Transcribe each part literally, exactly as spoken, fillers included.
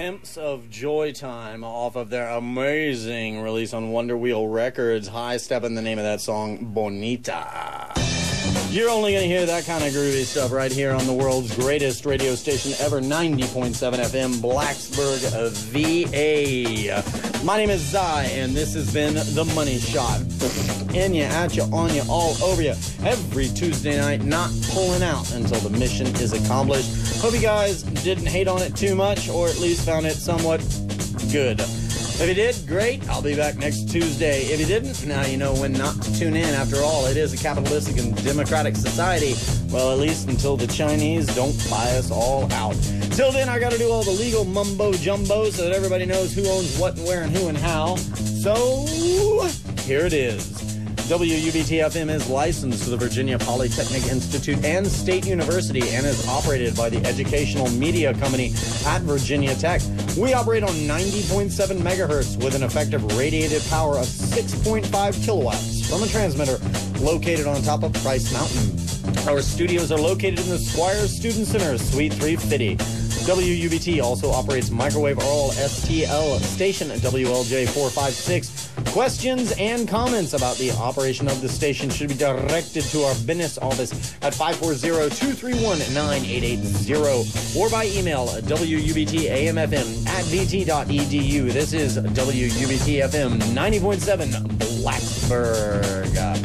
Glimpse of Joy Time off of their amazing release on Wonder Wheel Records. High Step in the name of that song, Bonita. You're only going to hear that kind of groovy stuff right here on the world's greatest radio station ever, ninety point seven F M, Blacksburg, V A. My name is Zai, and this has been The Money Shot. In ya, at ya, on ya, all over ya. Every Tuesday night, not pulling out until the mission is accomplished. Hope you guys didn't hate on it too much, or at least found it somewhat good. If you did, great. I'll be back next Tuesday. If you didn't, now you know when not to tune in. After all, it is a capitalistic and democratic society. Well, at least until the Chinese don't buy us all out. Till then, I got to do all the legal mumbo-jumbo so that everybody knows who owns what and where and who and how. So, here it is. W U B T F M is licensed to the Virginia Polytechnic Institute and State University and is operated by the Educational Media Company at Virginia Tech. We operate on ninety point seven megahertz with an effective radiated power of six point five kilowatts from a transmitter located on top of Price Mountain. Our studios are located in the Squires Student Center, Suite three fifty. W U B T also operates microwave oral S T L station at W L J four five six. Questions and comments about the operation of the station should be directed to our business office at five four zero, two three one, nine eight eight zero or by email at W U B T A M F M at V T dot E D U. This is W U B T F M ninety point seven Blacksburg.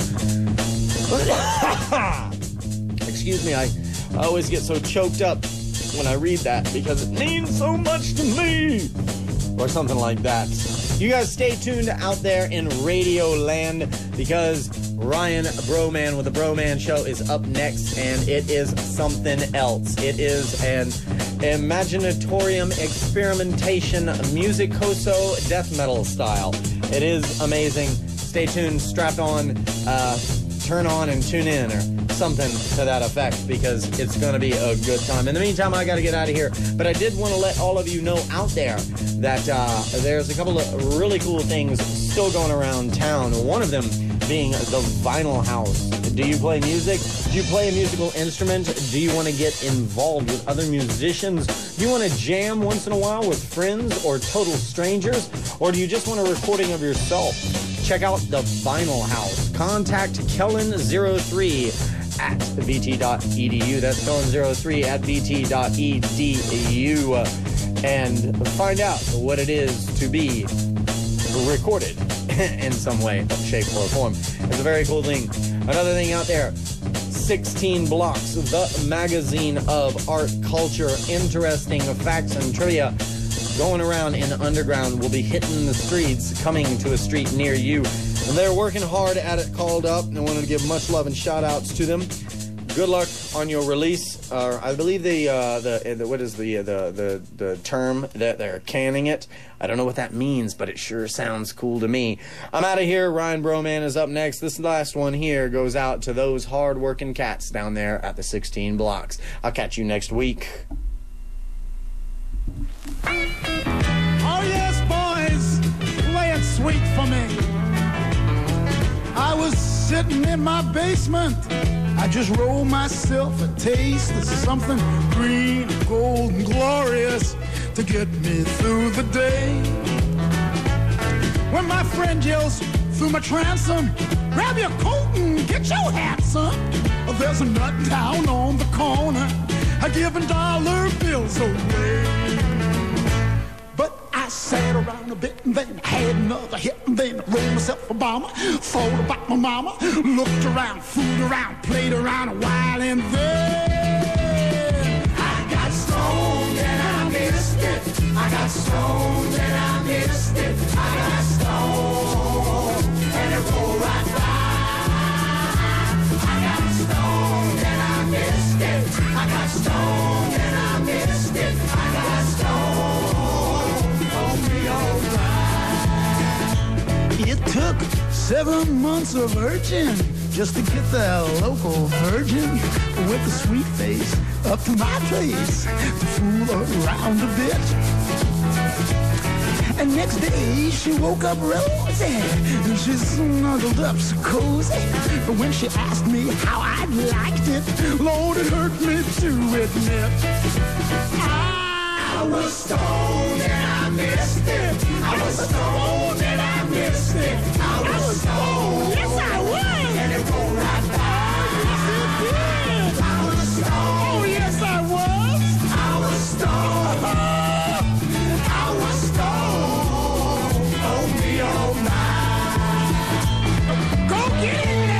Excuse me, I, I always get so choked up when I read that because it means so much to me. Or something like that. You guys stay tuned out there in Radio Land because Ryan Broman with the Broman Show is up next, and it is something else. It is an imaginatorium experimentation musicoso death metal style. It is amazing. Stay tuned, strap on, uh, turn on and tune in, or something to that effect, because it's going to be a good time. In the meantime, I got to get out of here, but I did want to let all of you know out there that uh, there's a couple of really cool things still going around town. One of them being the Vinyl House. Do you play music? Do you play a musical instrument? Do you want to get involved with other musicians? Do you want to jam once in a while with friends or total strangers? Or do you just want a recording of yourself? Check out the Vinyl House. Contact Kellen zero three at V T dot E D U. That's Kellen zero three at V T dot E D U. And find out what it is to be recorded in some way, shape, or form. It's a very cool thing. Another thing out there, sixteen Blocks, the magazine of art, culture, interesting facts and trivia going around in the underground, will be hitting the streets, coming to a street near you. And they're working hard at it, called up, and I wanted to give much love and shout outs to them. Good luck on your release. Uh, I believe the, uh, the, the, what is the, uh, the, the, the term that they're canning it? I don't know what that means, but it sure sounds cool to me. I'm out of here. Ryan Broman is up next. This last one here goes out to those hard-working cats down there at the sixteen Blocks. I'll catch you next week. Oh yes, boys, play it sweet for me. I was sitting in my basement, I just rolled myself a taste of something green and gold and glorious to get me through the day. When my friend yells through my transom, grab your coat and get your hat, son. There's a nut down on the corner, a giving dollar bills away. But I sat around a bit and then I had another hit and then I rolled myself a bomber, thought about my mama, looked around, fooled around, played around a while, and then I got stoned and I missed it. I got stoned and I missed it. I got stoned and it rolled right by. I got stoned and I missed it. I got stoned and I missed it. I got stoned. It took seven months of urging just to get the local virgin with a sweet face up to my place to fool around a bit. And next day she woke up rosy and she snuggled up so cozy. But when she asked me how I liked it, Lord, it hurt me to admit I I was stoned and I missed it. I was stoned and I missed it. I was stoned. Yes, I was. And it rolled right by. Yes, it did. I was stoned. Oh, yes, I was. I was stoned. I was stoned. Oh, me, oh, my. Go get it now.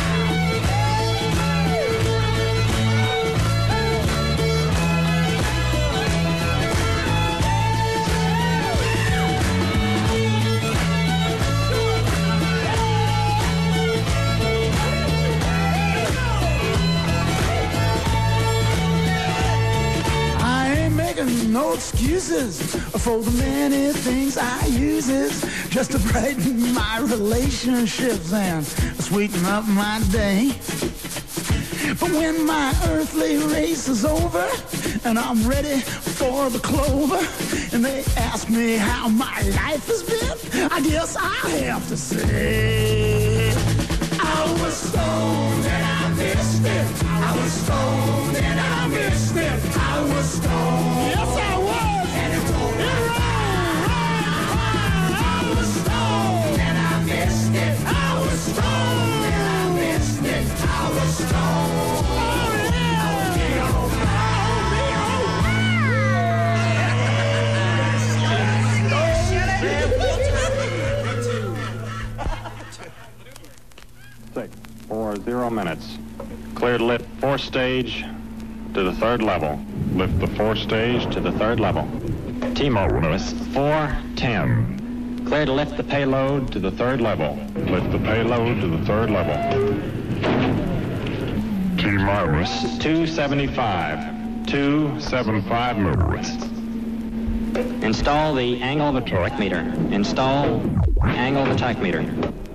No excuses for the many things I uses just to brighten my relationships and sweeten up my day. But when my earthly race is over and I'm ready for the clover and they ask me how my life has been, I guess I have to say I was stoned and I missed it. I was stoned and I missed it. I was stoned. Yes, I was. And it rolled right by. I was stoned and I missed it. I was stoned and I missed it. I was stoned. Oh, yeah. Oh, me, oh, my. Six, four, zero minutes. Clear to lift four stage to the third level. Lift the four stage to the third level. T-Modus four ten. Clear to lift the payload to the third level. Lift the payload to the third level. T-Modus two seventy-five. two seventy-five moves. Install the angle of the torque meter. Install angle of the tachymeter.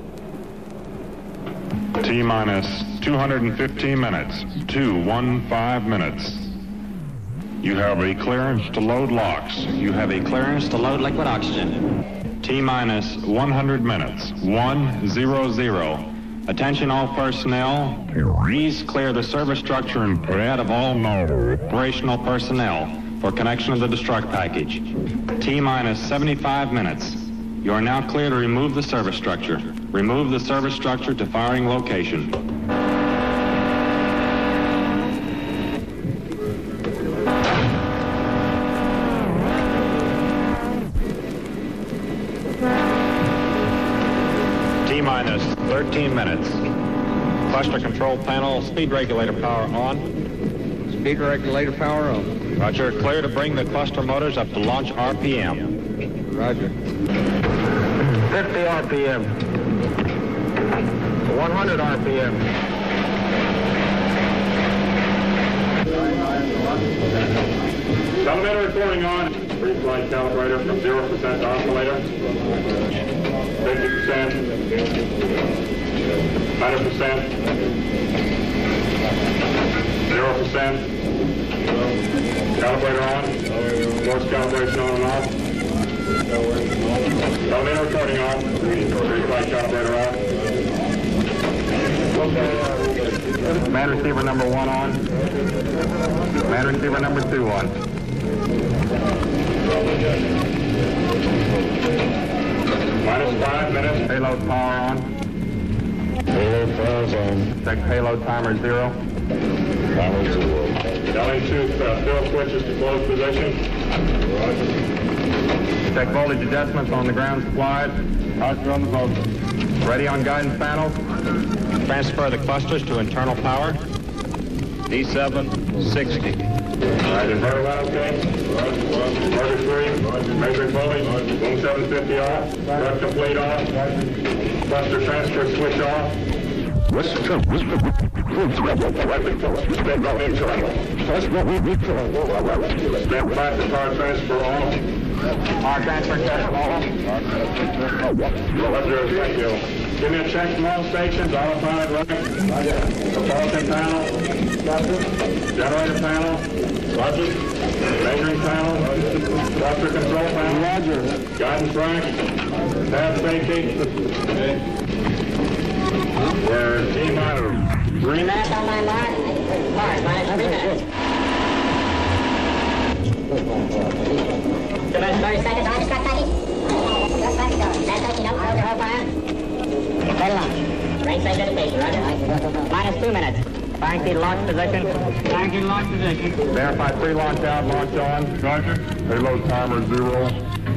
T-minus two hundred fifteen minutes. two fifteen minutes. You have a clearance to load locks. You have a clearance to load liquid oxygen. T-minus one hundred minutes. one hundred. Attention all personnel. Please clear the service structure and pad of all operational personnel for connection of the destruct package. T-minus seventy-five minutes. You are now clear to remove the service structure. Remove the service structure to firing location. T-minus thirteen minutes. Cluster control panel, speed regulator power on. Speed regulator power on. Roger, clear to bring the cluster motors up to launch R P M. Roger. fifty R P M. one hundred R P M. Telemeter recording on. Pre-flight calibrator from zero percent to oscillator. fifty percent. one hundred percent. zero percent. Calibrator on. Force calibration on and off. Telemeter recording on. Pre-flight calibrator on. Man receiver number one on. Man receiver number two on. Minus five minutes. Payload power on. Payload power on. Check payload timer zero. Timer zero. L A two uh, fill switches to close position. Check voltage adjustments on the ground supplied. Roger on the boat. Ready on guidance panel. Transfer the clusters to internal power. D seven sixty. All right, inverter line okay? Motor three. Measuring voltage. Boom seven fifty off. Rep complete off. Cluster transfer switch off. Step back to power transfer on. Power transfer test on. Roger, thank you. Give me a check from all stations, autopilot running. Propulsion panel. Generator panel. Roger. Measuring panel. Cluster control panel. Roger. Guidance rack. Tab safety. We're T-minus. Green. Back on my mark. All right, minus three minutes. Firing feet locked position. Firing feet locked position. Verify pre-launch out, launch on. Roger. Payload timer zero.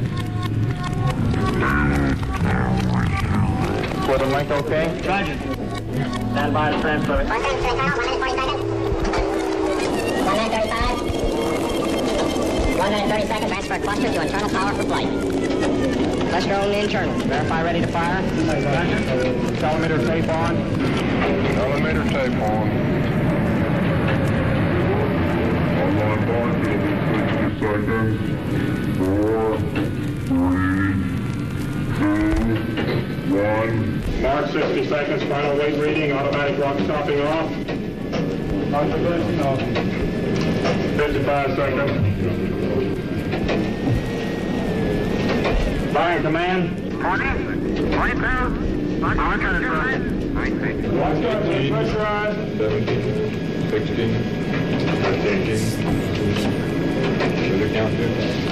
Quarter length okay? Roger. Stand by the transfer. one minute thirty-five. one minute thirty seconds. Transfer cluster to internal power for flight. Cluster only internal. Verify ready to fire. Roger. Telemeter tape on. Telemeter tape on. Online launch will be sixty seconds. Four, three, two, one. Mark sixty seconds. Final weight reading. Automatic rock stopping off. Occupation off. fifty-five seconds. Fire command. forty, forty-two, Watch out, pressurized. seventeen, sixteen, eighteen. Should have counted.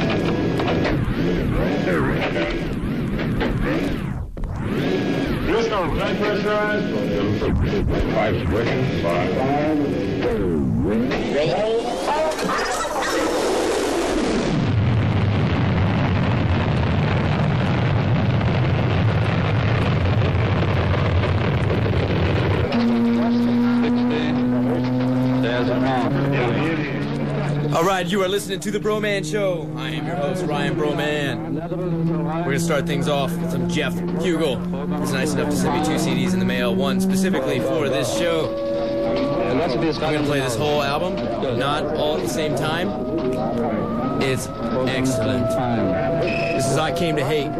Houston, vent pressurized. Five working. Five. All right, you are listening to The Broman Show. I am your host, Ryan Broman. We're going to start things off with some Jeff Hugel. He's nice enough to send me two C Ds in the mail, one specifically for this show. I'm going to play this whole album, not all at the same time. It's excellent. This is I Came to Hate.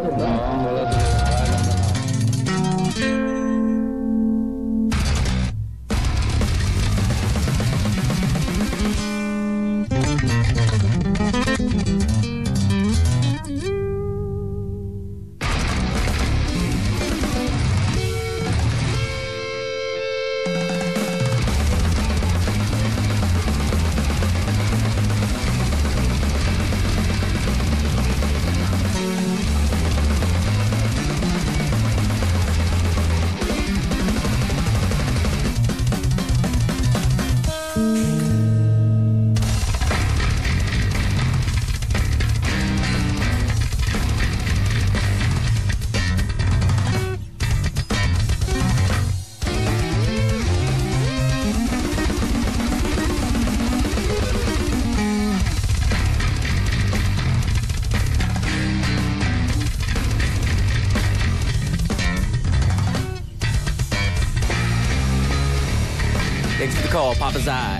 Thanks for the call, Papa's Eye.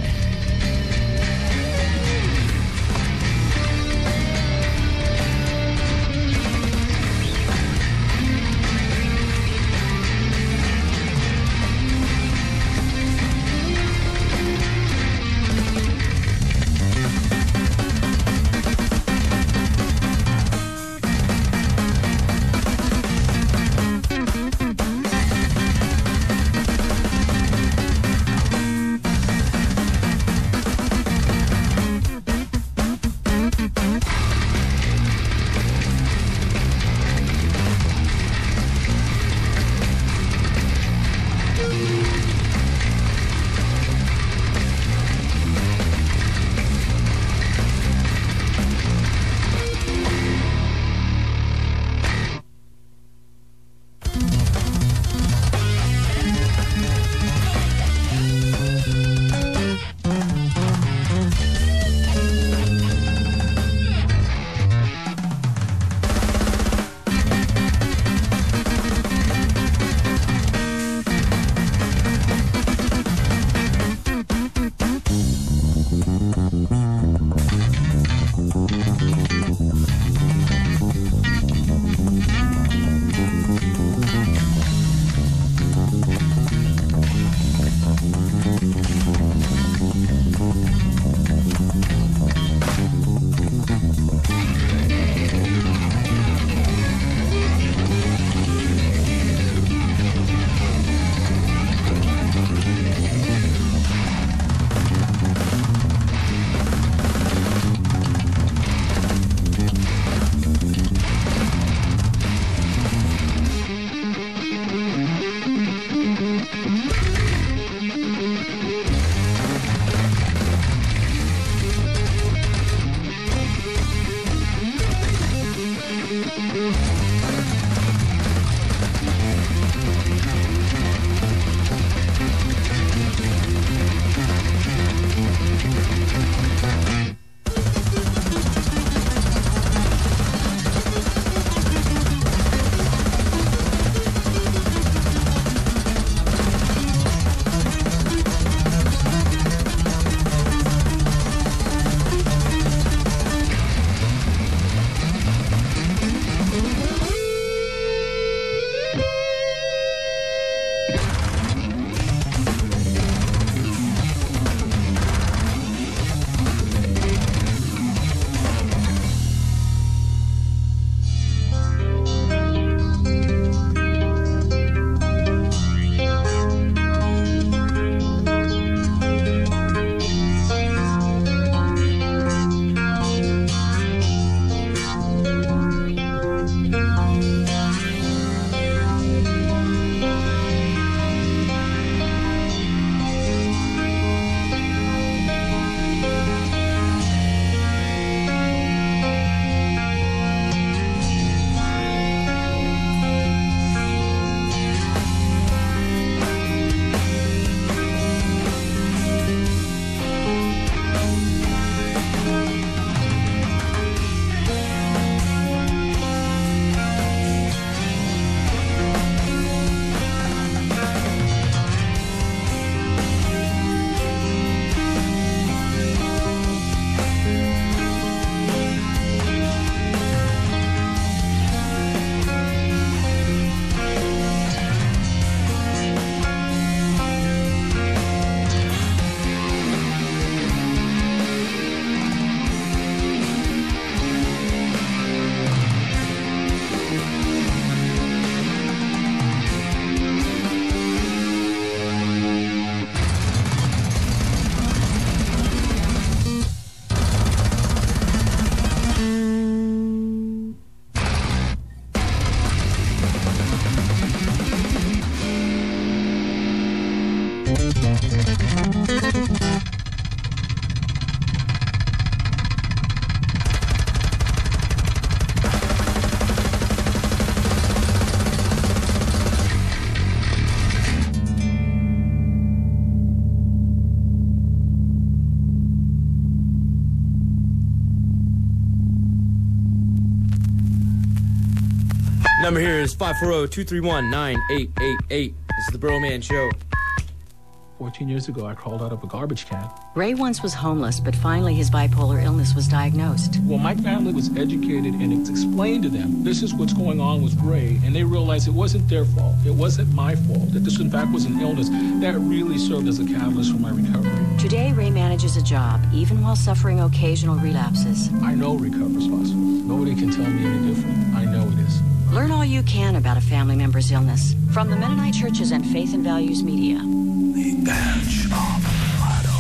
Number here is five four zero, two three one, nine eight eight eight. This is the Bro Man Show. fourteen years ago, I crawled out of a garbage can. Ray once was homeless, but finally his bipolar illness was diagnosed. Well, my family was educated and it's explained to them, this is what's going on with Ray, and they realized it wasn't their fault. It wasn't my fault. That this, in fact, was an illness. That really served as a catalyst for my recovery. Today, Ray manages a job, even while suffering occasional relapses. I know recovery's possible. Nobody can tell me any different. I know it is. Learn all you can about a family member's illness from the Mennonite Churches and Faith and Values Media. The edge of battle.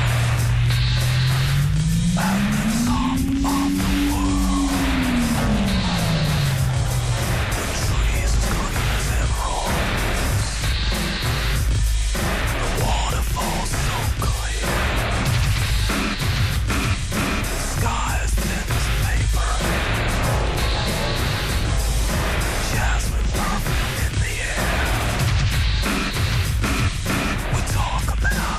At the top of the world. The trees cut their roots. The waterfalls so clear. The sky is thin as paper. Jasmine perfume in the air. We talk about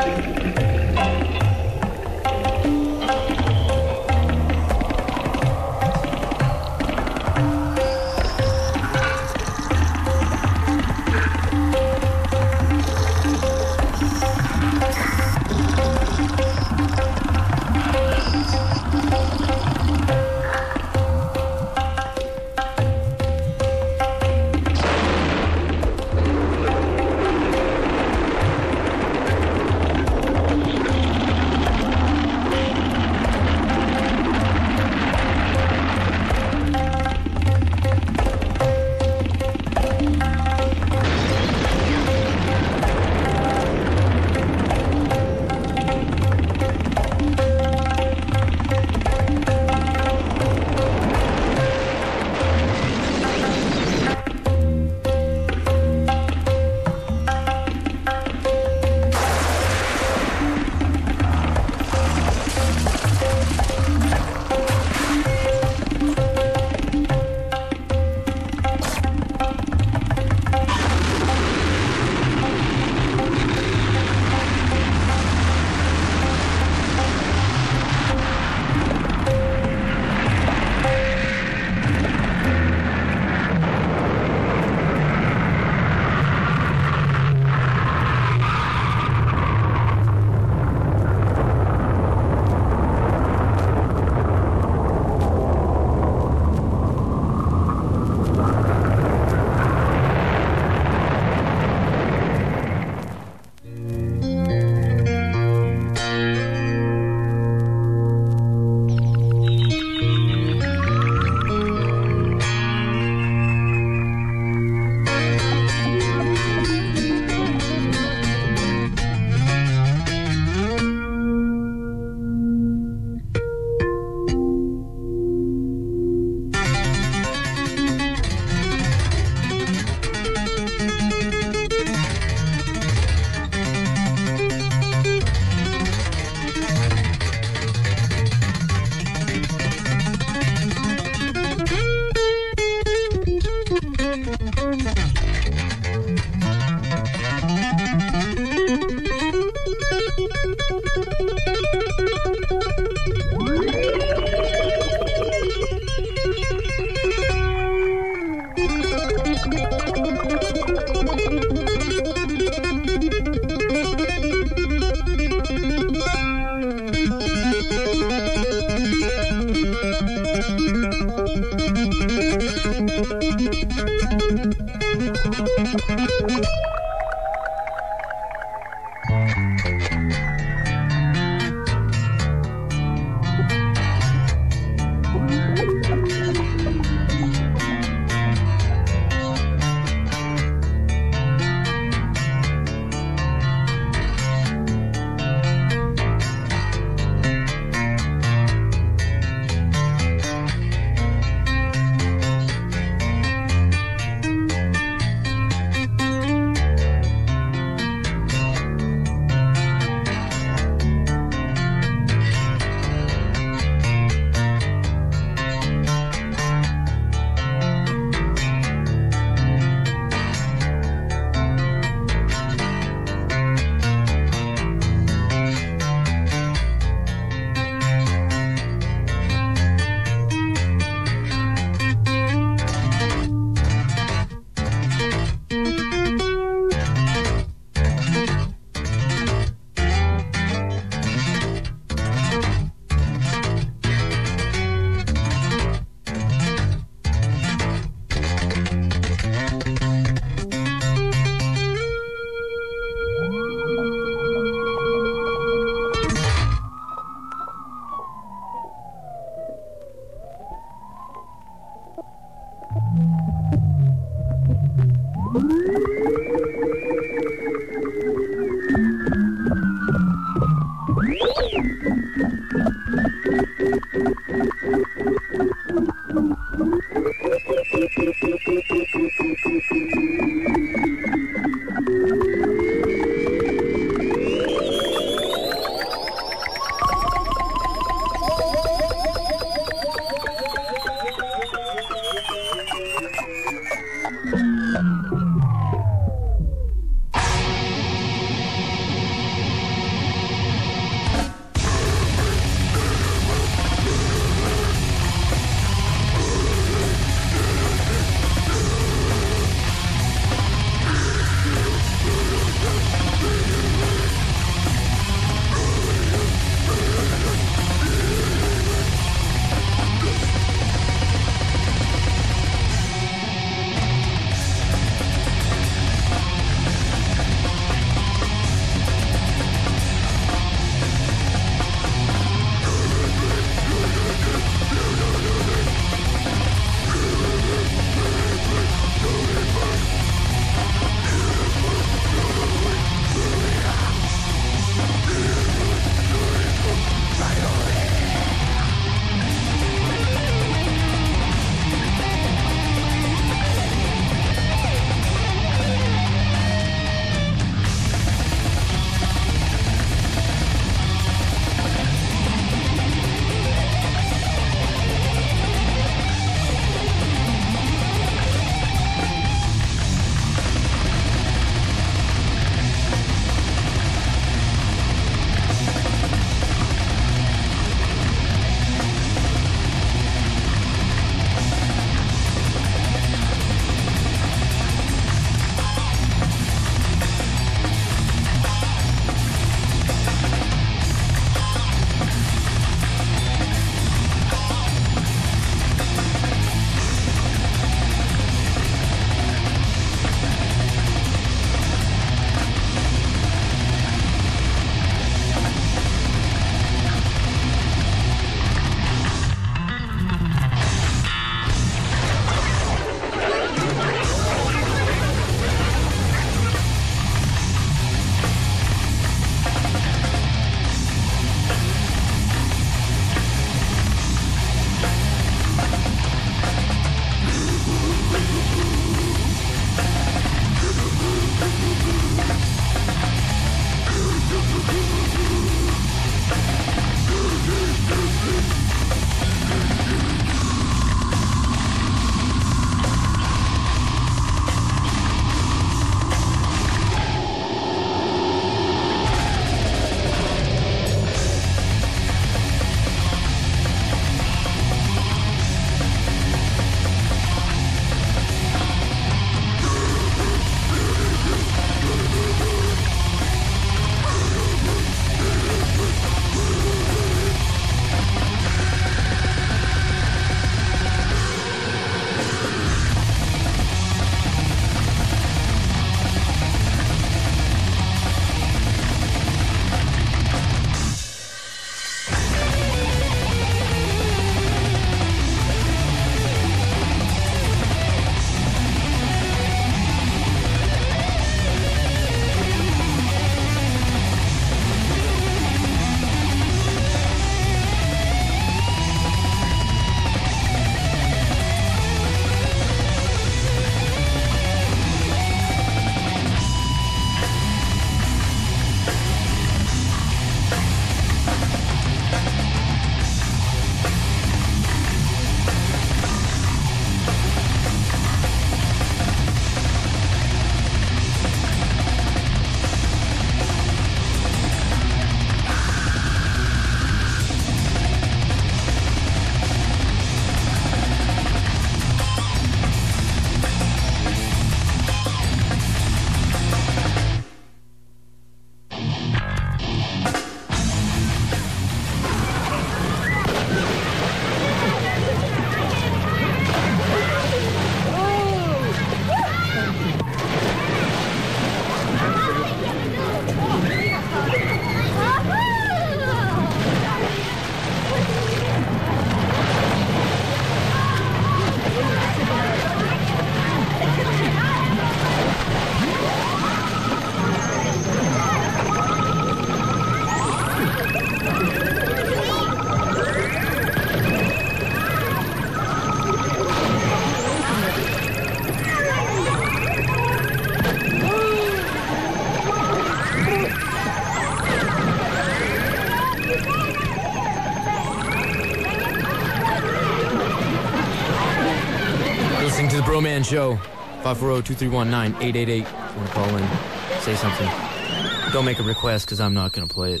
listening to the Broman Show. five four zero, two three one, nine eight eight eight. If you want to call in, say something. Don't make a request because I'm not going to play it.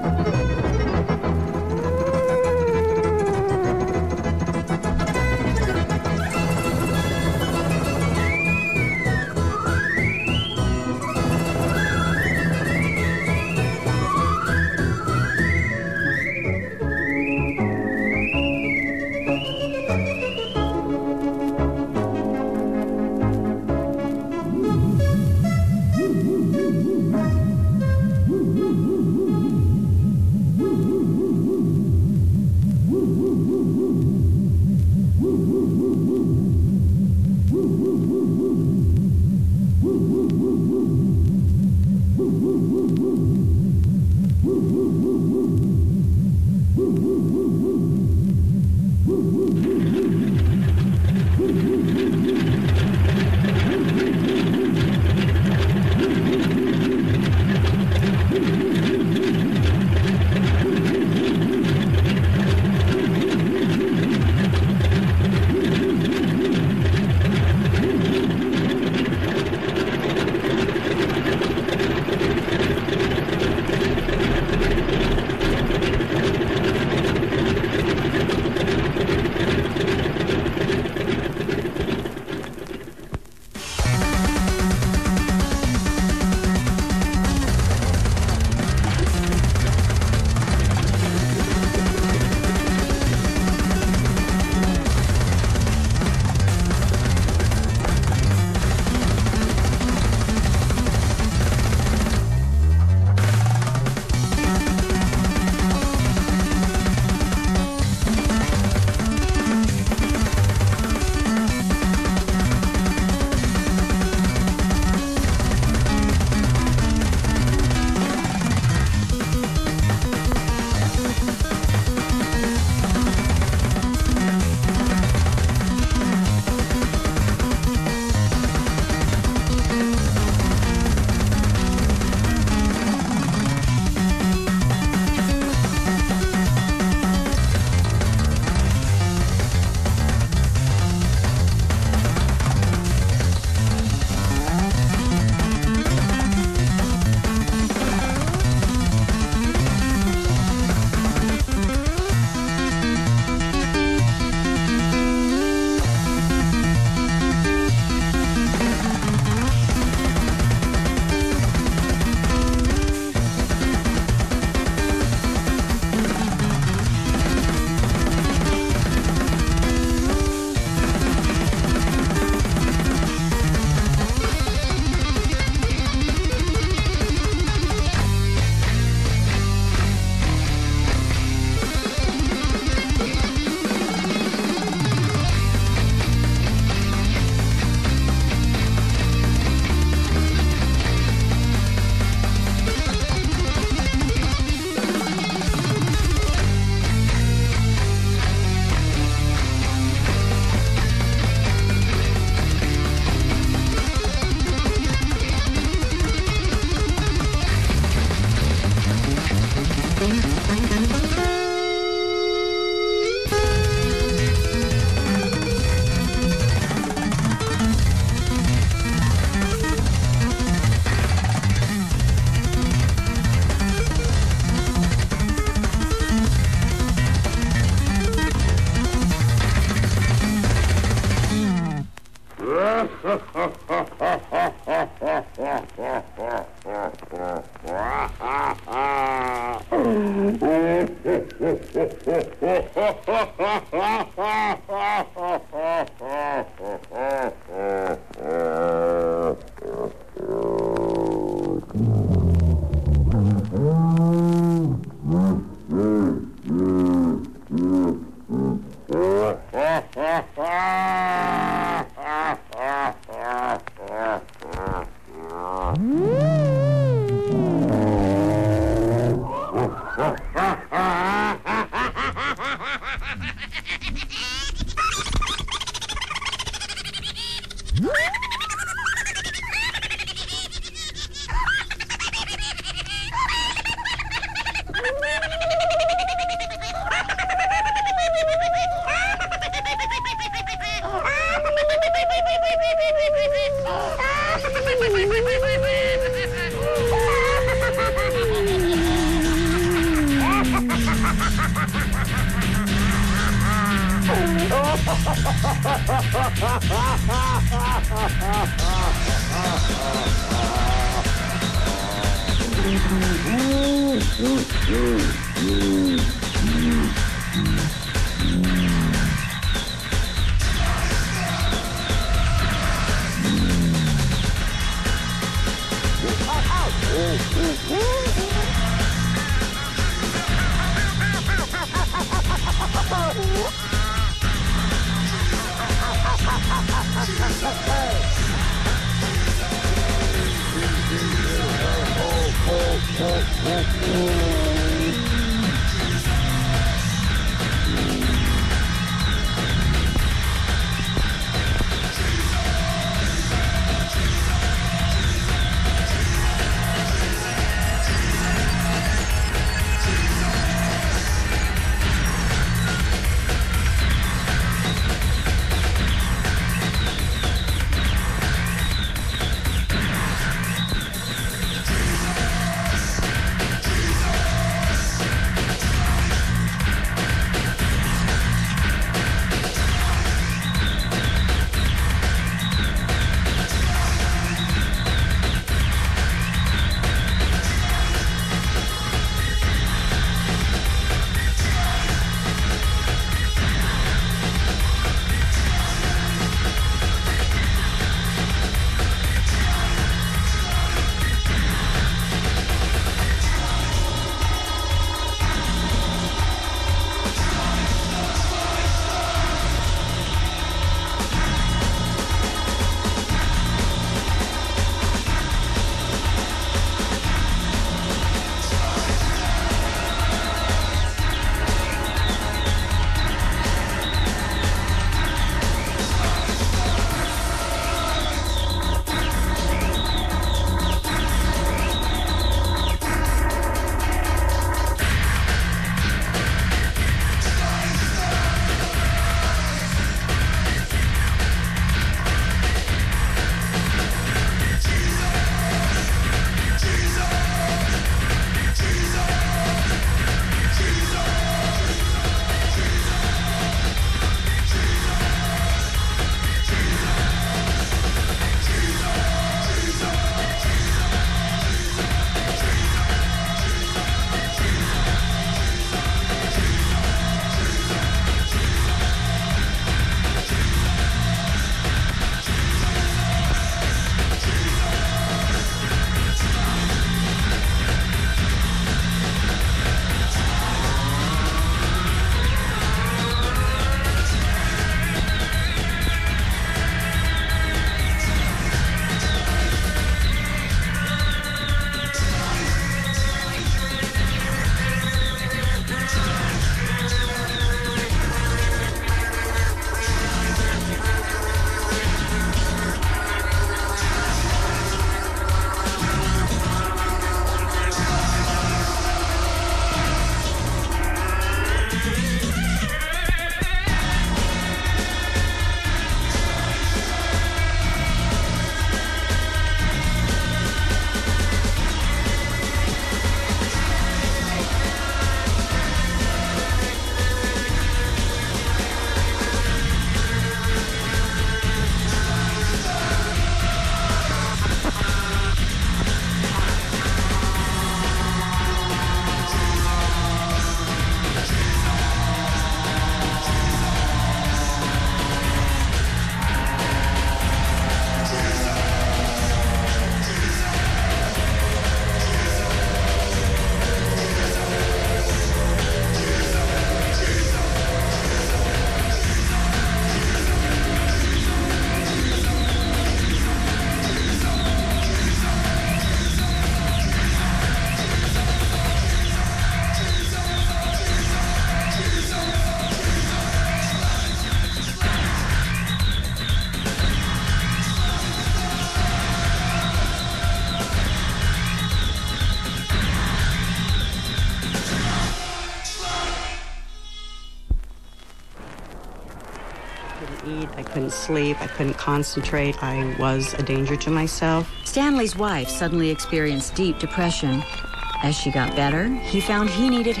eat, I couldn't sleep, I couldn't concentrate. I was a danger to myself. Stanley's wife suddenly experienced deep depression. As she got better, he found he needed help.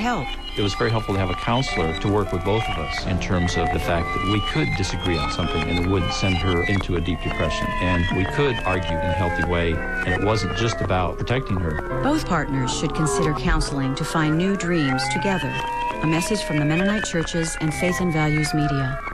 It was very helpful to have a counselor to work with both of us in terms of the fact that we could disagree on something and it wouldn't send her into a deep depression. And we could argue in a healthy way, and it wasn't just about protecting her. Both partners should consider counseling to find new dreams together. A message from the Mennonite Churches and Faith and Values Media.